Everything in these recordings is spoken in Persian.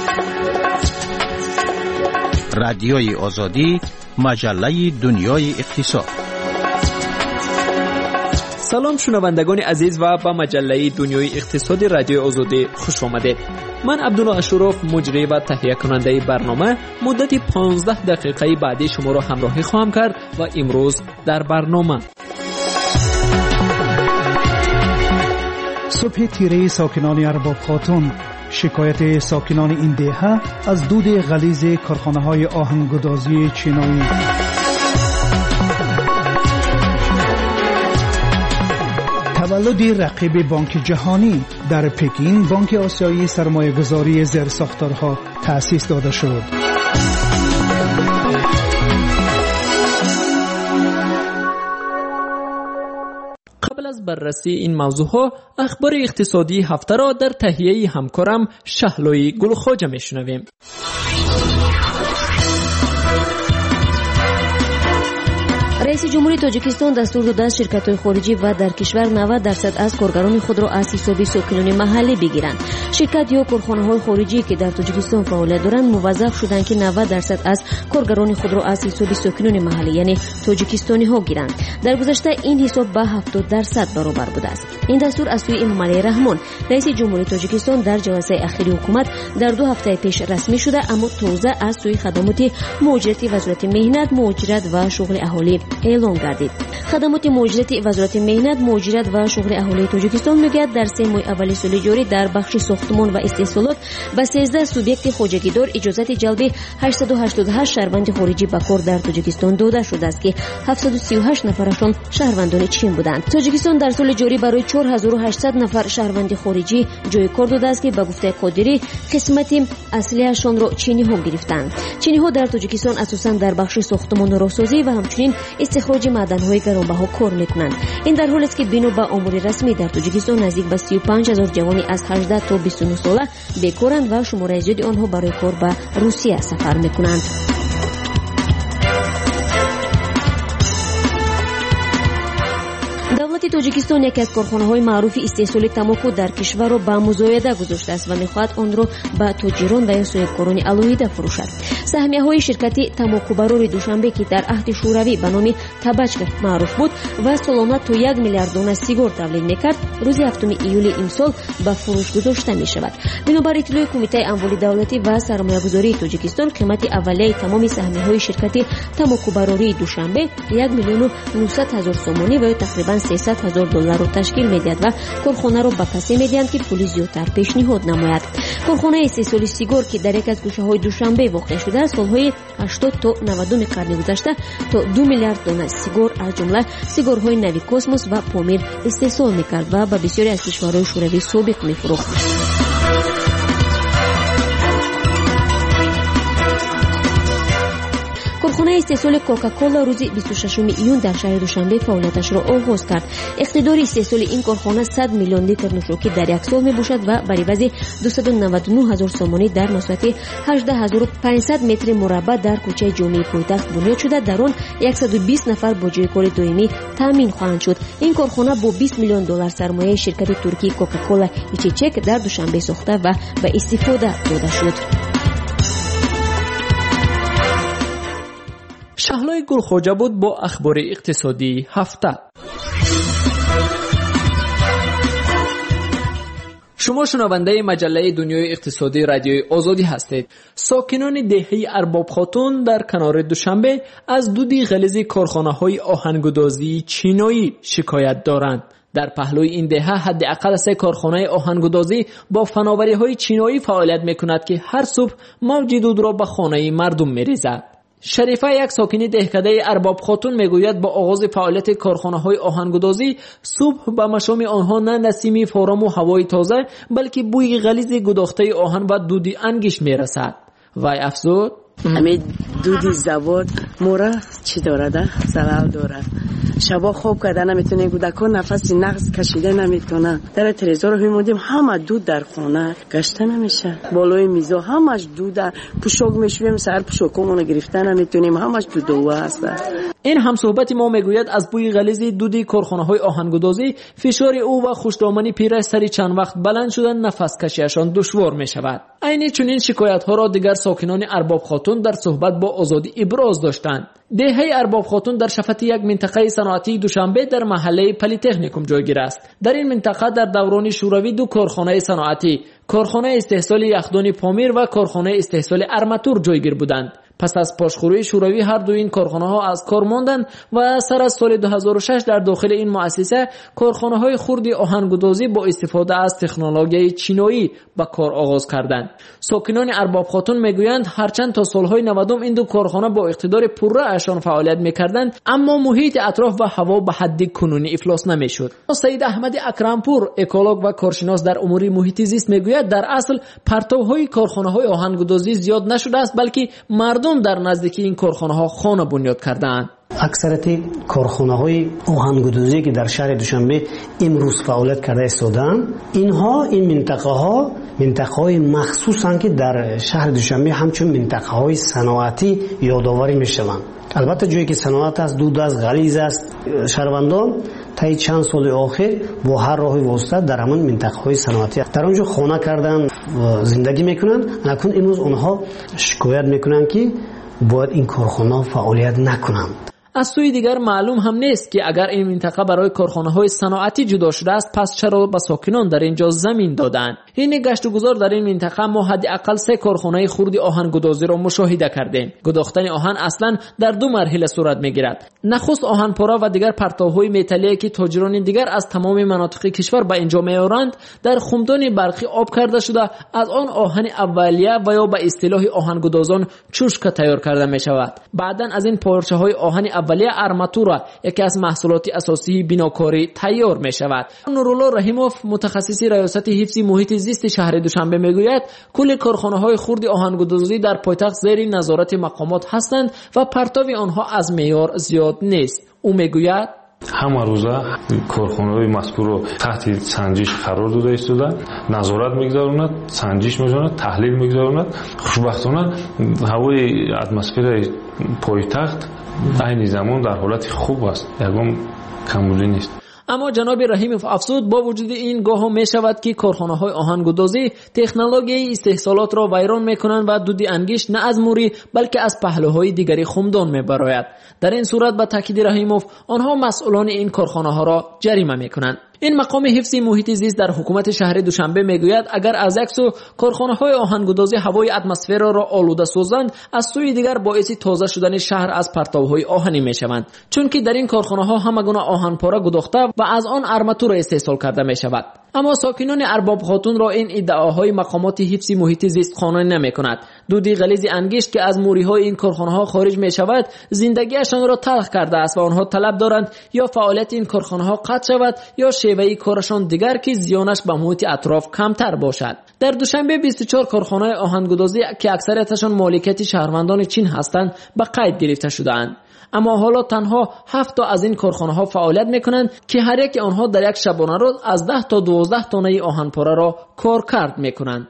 رادیوی آزادی، مجله دنیای اقتصاد. سلام شنوندگان عزیز و به مجله دنیای اقتصاد رادیو آزادی خوش آمدید. من عبدالله اشرف مجری و تهیه کننده برنامه مدت 15 دقیقه بعدی شما را همراهی خواهم کرد و امروز در برنامه صبح تیره ساکنان ارباب خاتون، شکایت ساکنان این دهه از دود غلیظ کارخانه‌های آهنگسازی چینایی. تولد رقیب بانک جهانی، در پکین بانک آسیایی سرمایه‌گذاری زیرساختارها تأسیس داده شد. قبل از بررسی این موضوعها اخبار اقتصادی هفته را در تهیه همکارم شهلوی گلخواجه میشنویم. رئیس جمهوری تاجیکستان دستور داده است شرکت‌های خارجی و در کشور 90% از کارگران خود را از حساب ساکنان محلی بگیرند. شرکت یا کارخانه‌های خارجی که در تاجیکستان فعالیت دارند موظف شدند که 90% از کارگران خود را از حساب ساکنان محلی یعنی تاجیکستانی‌ها گیرند. در گذشته این حساب به 70% برابر بوده است. این دستور از سوی امام علی رحمان رئیس جمهوری تاجیکستان در جلسه اخیر حکومت در 2 هفته پیش رسمی شده، اما تازه از سوی خدمات مهاجرتی وزارت مهنت، مهاجرت و شغل اهالی اعلام گردید. خدمات مهاجرتی وزارت مهنت، مهاجرت و شغل اهالی تاجیکستان میگوید در 3 ماه اول سال جاری در بخش ساختمان و استحصالات به 13 سوبیکت خواجگیدار اجازت جلب 888 شهروند خارجی به کار در تاجیکستان داده شده است که 738 نفرشان شهروندان چین بودند. تاجیکستان در سال جاری برای 4800 نفر شهروند خارجی جای کار داده است که به گفته قادری قسمت اصلیشان را چینی ها گرفتند. چینی ها در تاجیکستان اساساً در بخش ساختمان و راهسازی و همچنین استخراج معدن‌های گرانبها کار می‌کنند. این در حالی است که بنا به آمار رسمی در تاجیکستان نزدیک به 35000 جوانی از 18 تا 29 ساله بیکارند و شمار زیادی آنها برای کار به روسیه سفر می‌کنند. دولت تاجیکستان یکی از کارخانه‌های معروف استحصال تنباکو در کشور را به مزایده گذاشته است و می‌خواهد آن را به تاجران و یا صاحبکاران علایده فروشد. سهمیه‌های شرکت تنباکوبرار دوشنبه که در عهد شوروی به نام تبچکا معروف بود و سالانه تا 1 میلیارد دانه سیگار تولید می‌کرد، روز 7 ایول امسال به فروش گذاشته می‌شود. بنابر اطلاع کمیته اموال دولتی و سرمایه‌گذاری تاجیکستان، قیمت اولیه تمام سهمیه‌های شرکت تنباکوبراری دوشنبه 1,900,000 سومانی و تقریباً 300,000 دلار را تشکیل می‌دهد و کارخانه را به کسی می‌دهند که پول زیادتر پیشنهاد نماید. کارخانه استحصال سیگار که در یک از گوشه‌های دوشنبه واقع شده است، سال‌های 80 تا 90 قرن گذشته تا 2 میلیارد دانه سیگار از جمله سیگارهای نوی کوسموس و پامیر استحصال می‌کرد و به بسیاری از کشورهای شوروی سابق می‌فروخت. کارخانه استحصال کوکاکولا روز 26 ایون در شهر دوشنبه فعالیتش را آغاز کرد. اقتدار استحصال این کارخانه 100 میلیون لیتر نوشاکی در یک سال میباشد و بر عوض 299,000 سومانی در مساحت 18,500 متر مربع در کوچه جامع پایتخت بنیاد شده. در آن 120 نفر با جای کار دائمی تامین خواهند شد. این کارخانه با 20 میلیون دلار سرمایه شرکت ترکی کوکاکولا ایچیچک در دوشنبه ساخته و به استفاده داده شد. شهلوی گلخواجه بود با اخبار اقتصادی هفته. شما شنونده مجله دنیای اقتصادی رادیوی آزادی هستید. ساکنان دهه ارباب خاتون در کنار دوشنبه از دود غلیظ کارخانه‌های آهنگسازی چینایی شکایت دارند. در پهلوی این دهه حداقل 3 کارخانه آهنگسازی با فناوری‌های چینایی فعالیت می‌کند که هر صبح موج دود را به خانه مردم می‌ریزد. شریفه، یک ساکن دهکده ارباب خاتون، میگوید با آغاز فعالیت کارخانه‌های آهنگسازی صبح به مشام آنها نه نسیم فارام و هوای تازه بلکه بوی غلیظ گداخته آهن و دود انگشت میرسد. وای افزود: همین دودی زواد مورا چی داره؟ زلال داره. شبا خواب کرده نمیتونه، کودکان نفس نقص کشیده نمیتونه. در تلویزیون رو میموندیم همه دود در خانه گشته نمیشه. بالای میزا همش دوده. پوشاک میشویم سر پوشاکمون گرفته نمیتونیم، همش دود و هست. این هم صحبت ما میگوید از بوی غلیظ دود کارخانه‌های آهنگسازی فشار او و خوشدامنی پیرش سری چند وقت بلند شدن نفس کشیشان دشوار میشود. عین چنین شکایت ها را دیگر ساکنان ارباب خاتون در صحبت با آزادی ابراز داشتند. دهه ارباب خاتون در شفت یک منطقه صنعتی دوشنبه در محله پلی‌تکنیکوم جایگیر است. در این منطقه در دوران شوروی دو کارخانه صنعتی، کارخانه استحصال یخدان پامیر و کارخانه استحصال ارماتور جایگیر بودند. پس از پاشخوری شوروی هر دو این کارخانه ها از کار ماندند و سر از سال 2006 در داخل این مؤسسه کارخانه های خرد آهنگودازی با استفاده از تکنولوژی چینایی به کار آغاز کردند. ساکنان ارباب خاتون میگویند هرچند تا سالهای 90 این دو کارخانه با اقتدار پررأیشان فعالیت میکردند، اما محیط اطراف و هوا به حد کنونی افلاس نمیشد. سید احمد اکرمپور، اکولوگ و کارشناس در امور محیط زیست میگوید در اصل پرتوهای کارخانه های آهنگودازی زیاد نشده است، بلکه مردم در نزدیکی این کارخانه ها خانه بنیاد کردند. اکثریت کارخانه های آهنگودازی که در شهر دوشنبه امروز فعالیت کرده ایستادند، اینها این منطقه های مخصوصن که در شهر دوشنبه همچون منطقه های صنعتی یادآوری میشوند. البته جایی که صنعت است دود است، غلیظ است، شهروندان تا چند سال آخر با هر راه واسطه در همون منطقه های صنعتی در اونجا خانه کردن و زندگی میکنن. اکنون امروز اونها شکایت میکنن که باید این کارخانه فعالیت نکنند. از سوی دیگر معلوم هم نیست که اگر این منطقه برای کارخانه‌های صنعتی جدا شده است، پس چرا به ساکنان در اینجا زمین دادند؟ این گشت و گذار در این منطقه ما حداقل 3 کارخانه خرد آهنگودازی را مشاهده کردیم. گداختن آهن اصلا در 2 مرحله صورت میگیرد. نخست آهنپاره و دیگر پرتوهای متلی که تاجران دیگر از تمام مناطق کشور به اینجا میآورند در خمدان برقی آب کرده شده، از آن آهن اولیه و یا به اصطلاح آهنگودازان چوشکه تیار کرده می شود. بعداً از این پارچه‌های آهن اولیه ارماتور، یکی از محصولات اساسی بناکاری، تیار می شود. نورالله رحیموف، متخصص ریاست حفظ محیط زیست شهر دوشنبه میگوید کل کارخانه‌های خرد آهنگودازی در پایتخت زیر نظارت مقامات هستند و پرتو آنها از معیار زیاد نیست. او میگوید همه روزه کارخانه‌های مذکور رو تحت سنجش قرار داده ایستاده، نظارت میگذارند، سنجش می‌کنند، تحلیل میگذارند. خوشبختانه هوای اتمسفر پایتخت این زمان در حالت خوب است، یکم کمبودی نیست. اما جناب رحیموف افزود با وجود این گاه می شود که کارخانه‌های آهنگودازی تکنولوژی استحصالات را ویران می‌کنند و دود انگشت نه از موری بلکه از پهلوهای دیگری خمدان می‌براید. در این صورت به تاکید رحیموف آنها مسئولان این کارخانه‌ها را جریمه می‌کنند. این مقام حفظ محیط زیست در حکومت شهر دوشنبه میگوید اگر از یک سو کارخانه‌های آهنگودازی هوای اتمسفر را آلوده سازند، از سوی دیگر باعث تازه شدن شهر از پرتوهای آهنی میشوند، چون که در این کارخانه‌ها همگونه آهنپاره گداخته و از آن ارماتور استحصال کرده میشود. اما ساکنان ارباب خاتون را این ادعاهای مقامات حفظ محیط زیست قانع نمی‌کند. دودی غلیظ انگشت که از موری‌های این کارخانه‌ها خارج می‌شود، زندگیشان را تلخ کرده است و آنها طلب دارند یا فعالیت این کارخانه‌ها قطع شود یا شیوه کارشان دیگر که زیانش به محیط اطراف کمتر باشد. در دوشنبه 24 کارخانه آهنگودازی که اکثریتشان مالکیت شهروندان چین هستند به قید گرفته شده‌اند. اما حالا تنها 7 تا از این کارخانه ها فعالیت میکنند که هر یک آنها در یک شبانه روز از 10 تا 12 تانه آهنپاره را کارکرد میکنند.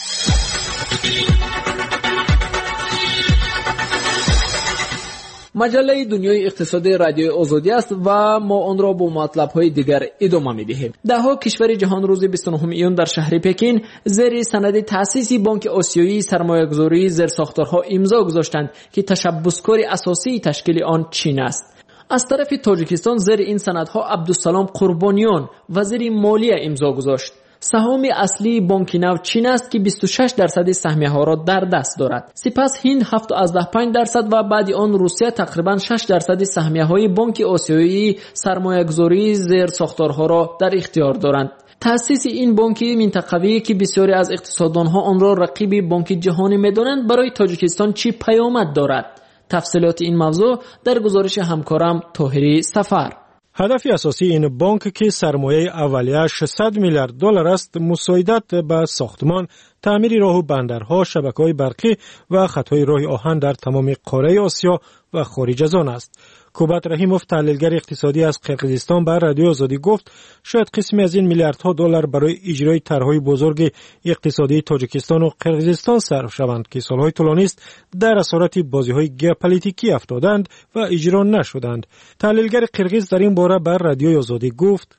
مجله دنیای اقتصادی رادیوی آزادی است و ما آن را با مطلب‌های دیگر ادامه می‌دهیم. ده‌ها کشور جهان روز 29 ایون در شهر پکین زیر سند تأسیس بانک آسیایی سرمایه‌گذاری زیرساختارها امضا گذاشتند که تشبثکار اساسی تشکیل آن چین است. از طرف تاجیکستان زیر این سندها عبدالسلام قربانیان وزیر مالیه امضا گذاشت. سهام اصلی بانک نو چین است که 26% سهمیه ها را در دست دارد. سپس هند 7.5% و بعد آن روسیه تقریبا 6% سهمیه های بانک آسیایی سرمایه‌گذاری زیر ساختارها را در اختیار دارند. تأسیس این بانک منطقوی که بسیاری از اقتصاددانها آن را رقیب بانک جهانی می‌دانند برای تاجیکستان چه پیامد دارد؟ تفصیلات این موضوع در گزارش همکارم طاهری سفر. هدف اساسی این بانک که سرمایه اولیه 600 میلیارد دلار است، مساعدت به ساختمان، تعمیر راه و بندرها، شبکه‌های برقی و خطهای راه آهن در تمام قاره آسیا و خارج از آن است. کوبات رحیموف، تحلیلگر اقتصادی از قرقیزستان، بر رادیو آزادی گفت شاید قسمی از این میلیاردها دلار برای اجرای طرح‌های بزرگ اقتصادی تاجیکستان و قرقیزستان صرف شوند که سالهای طولانی است در اسارت بازی‌های ژئوپلیتیکی افتادند و اجرا نشدند. تحلیلگر قرقیز در این باره بر رادیو آزادی گفت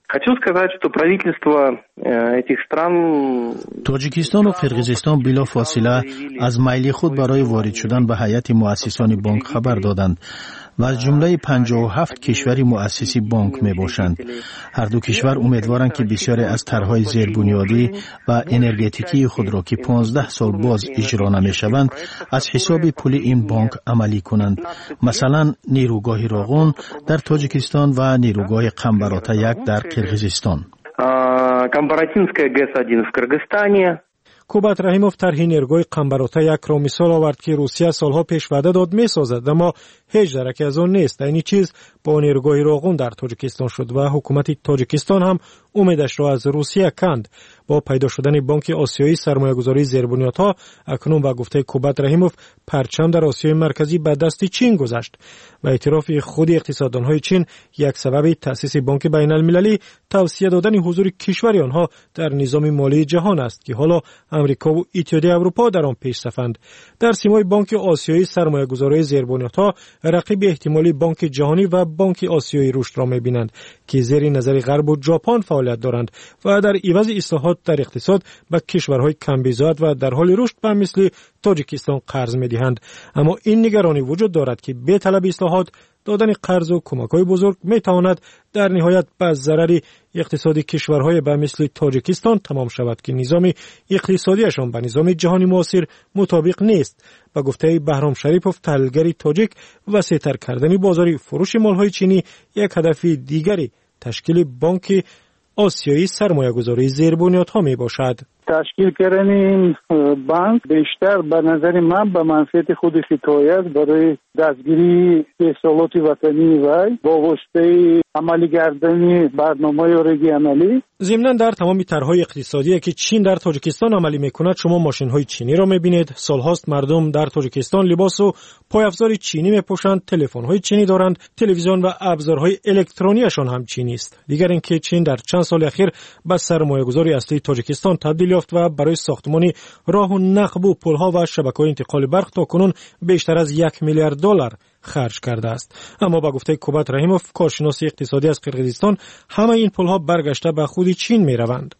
Хочу сказать, что правительство этих стран توجیکستان و قرقیزستان بلا فاصله از میل خود برای وارد شدن به هیئت مؤسسان بانک خبر دادند و از جمله 57 کشور مؤسس بانک می باشند. هر دو کشور امیدوارند که بسیاری از طرح‌های زیربنیادی و انرژتیکی خود را که 15 سال باز اجرا نمی شوند از حساب پول این بانک عملی کنند. مثلا نیروگاه راغون در تاجیکستان و نیروگاه قمبراتا 1 در قرقیزستان. Камбаратинская ГЭС-1 в Кыргызстане. کوبات رحیموف طرح نیروگاه قمبراتا 1 را مثال آورد که روسیه سالها پیش وعده داد می‌سازد، اما هیچ درکی از آن نیست. این چیز با نیروگاه راغون در تاجیکستان شد و حکومت تاجیکستان هم امیدش را از روسیه کند. با پیدا شدن بانک آسیایی سرمایه‌گذاری زیربنیادها اکنون با گفته کوبات رحیموف پرچم در آسیای مرکزی به دست چین گذشت و اعتراف خود اقتصاددان‌های چین یک سبب تأسیس بانک بین‌المللی توصیه دادن حضور کشور آنها در نظام مالی جهان است که حالا امریکا و اتحادیه اروپا در آن پیشرفتند. در سیمای بانک آسیایی سرمایه‌گذاری زیربنیادها رقیب احتمالی بانک جهانی و بانک آسیایی رشد را می‌بینند که زیر نظر غرب و ژاپن فعالیت دارند و در عوض اصلاحات در اقتصاد به کشورهای کم‌بضاعت و در حال رشد به مثل تاجیکستان قرض می‌دهند. اما این نگرانی وجود دارد که به طلب اصلاحات دادن قرض و کمک‌های بزرگ می‌تواند در نهایت به ضرر اقتصادی کشورهای به مثل تاجیکستان تمام شود که نظام اقتصادیشان به نظام جهانی معاصر مطابق نیست. با گفته بهرام شریفوف تحلیلگر تاجیک، وسیع‌تر کردن بازار فروش مال‌های چینی یک هدف دیگری تشکیل بانک آسیایی سرمایه‌گذاری زیربنیادها میباشد. تشکیل کردن این بانک بیشتر به نظر من به منفعت خود خطایی است برای دستگیری احصالات وطنی و با واسطه عملی کردن برنامه‌های رژیمالی. ضمناً در تمام طرح‌های اقتصادی که چین در تاجیکستان عملی می‌کند شما ماشین‌های چینی را می‌بینید. سال‌هاست مردم در تاجیکستان لباس و پایافزار چینی می‌پوشند، تلفن‌های چینی دارند، تلویزیون و ابزارهای الکترونیشان هم چینی است. دیگر اینکه چین در چند سال اخیر به سرمایه‌گذاری اصلی تاجیکستان تبدیل یافت و برای ساختمان راه و نقب و پل‌ها و شبکه‌های انتقال برق تاکنون بیشتر از 1 میلیارد دلار خرج کرده است. اما با گفته کوبات رحیموف کارشناس اقتصادی از قرقیزستان همه این پل‌ها برگشته به خود چین می‌روند.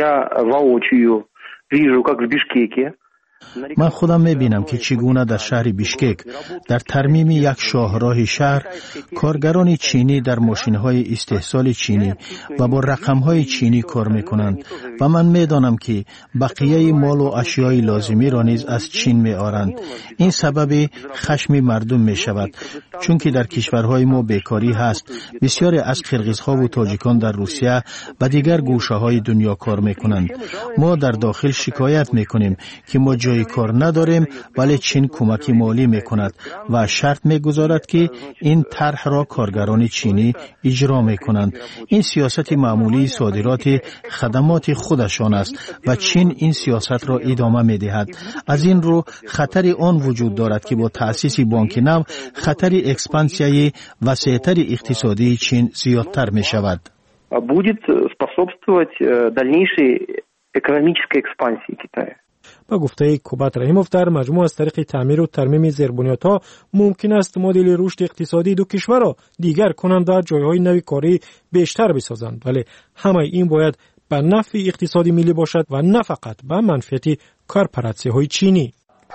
من خودم می‌بینم که چگونه در شهر بیشکک در ترمیم یک شاهراه شهر کارگران چینی در ماشین‌های استحصال چینی و با رقم‌های چینی کار می‌کنند و من می‌دانم که بقیه مال و اشیای لازمی را نیز از چین می‌آورند. این سبب خشم مردم می‌شود چون که در کشورهای ما بیکاری هست. بسیاری از قرقیزها و تاجیکان در روسیه و دیگر گوشه‌های دنیا کار می‌کنند. ما در داخل شکایت می‌کنیم که ما جای کار نداریم ولی چین کمک مالی میکند و شرط میگذارد که این طرح را کارگران چینی اجرا میکنند. این سیاست معمولی صادرات خدمات خودشان است و چین این سیاست را ادامه میدهد. از این رو خطر آن وجود دارد که با تأسیس بانک نو خطر اکسپانسیای وسیع‌تر اقتصادی چین زیادتر میشود. Будет способствовать дальнейшей экономической экспансии Китая. با گفته کوبات رحیموف در مجموع از طریق تعمیر و ترمیم زیربنیادها ممکن است مدل رشد اقتصادی دو کشور را دیگر کنند و جایهای نوی کاری بیشتر بسازند، ولی همه این باید به نفع اقتصادی ملی باشد و نه فقط به منفعت کارپراتسی‌های چینی.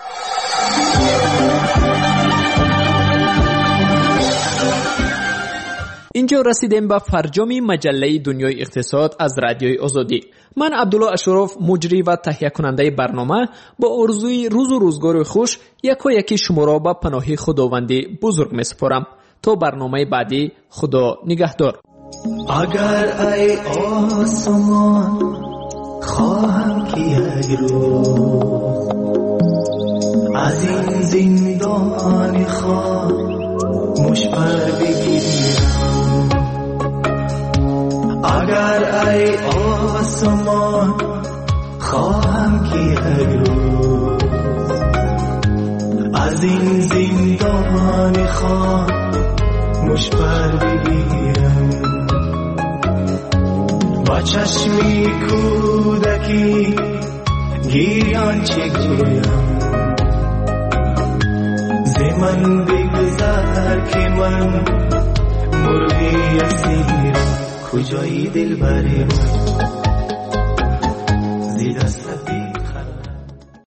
اینجا رسیدیم به فرجام مجله دنیای اقتصاد از رادیوی آزادی. من عبدالله اشرف مجری و تهیه کننده برنامه با آرزوی روز و روزگار خوش یکی شما را به پناه خداوندی بزرگ می سپارم. تا برنامه بعدی، خدا نگهدار. اگر ای آسمان خواهم که یک روز از این زندان خاموش پر بگیرم، اگر ای آسمان خواهم که یک روز از این زندان خاموش پر بگیرم، با چشمی کودکی گیران چه گویم، ز من بگذر که من مرغی اسیرم. کجایی دل بری من زی دست